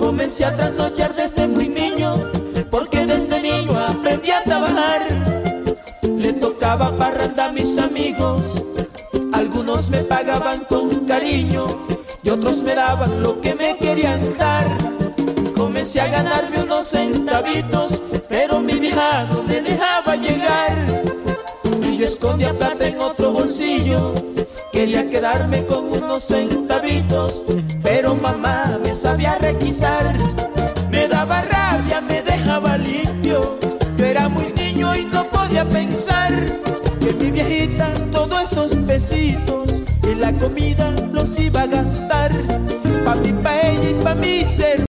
Comencé a trasnochar desde muy niño, porque desde niño aprendí a trabajar. Le tocaba parranda a mis amigos, algunos me pagaban con cariño y otros me daban lo que me querían dar. Comencé a ganarme unos centavitos, pero mi vieja no me dejaba llegar. Y yo escondía plata en otro bolsillo, quería quedarme con unos centavitos, pero mamá me sabía requisar. Me daba rabia, me dejaba limpio. Yo era muy niño y no podía pensar que mi viejita todos esos pesitos y la comida